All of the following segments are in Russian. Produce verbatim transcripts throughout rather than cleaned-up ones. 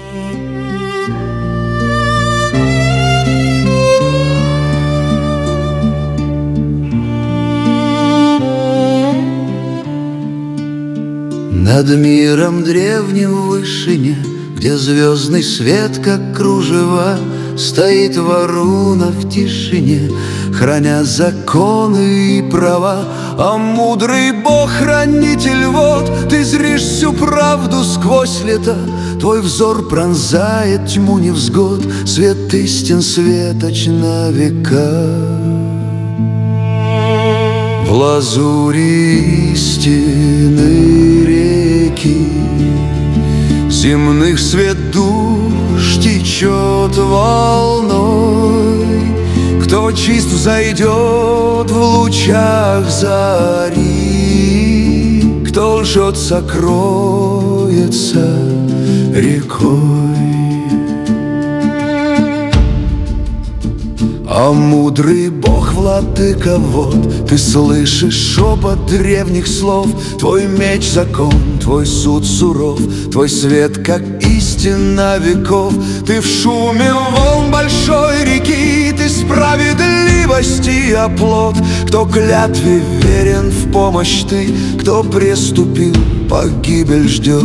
Над миром древним в вышине, где звездный свет, как кружева, стоит Варуна в тишине, храня законы и права. А мудрый Бог, хранитель вод, ты зришь всю правду сквозь лета. Твой взор пронзает тьму невзгод, свет истин светоч на века. В лазури истины реки земных свет душ течет волной. Кто чист взойдет в лучах зари, кто лжет, сокроется рекой. А мудрый Бог, владыка вод, ты слышишь шепот древних слов. Твой меч — закон, твой суд суров, твой свет, как истина веков. Ты в шуме волн большой реки, ты справедливости оплот. Кто клятве верен, в помощь ты, кто преступил, погибель ждет.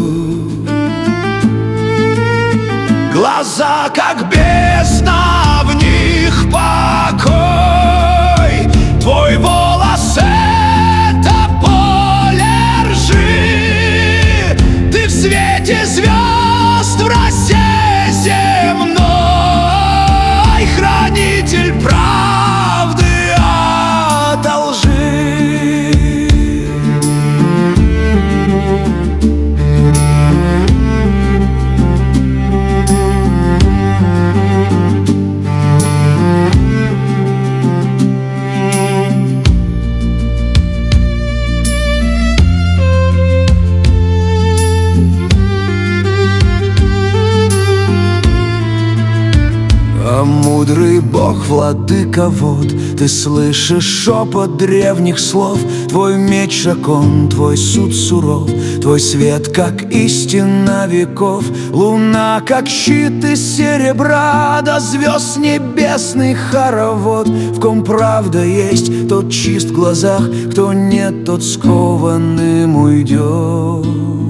Глаза, как бездна, в них покой. Твой волос — это поле ржи. Ты в свете звезд в росе земной, хранитель правды ото лжи. А мудрый Бог, владыка вод, ты слышишь шепот древних слов. Твой меч — закон, твой суд суров, твой свет, как истина веков. Луна, как щит из серебра, до звезд небесный хоровод. В ком правда есть, тот чист в глазах, кто нет, тот скованным уйдет.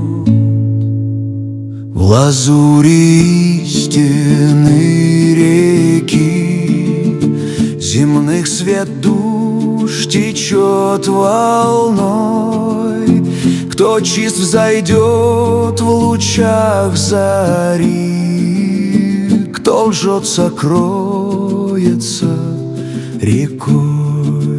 В лазури истины реки земных свет душ течет волной. Кто чист взойдет в лучах зари, кто лжет, сокроется рекой.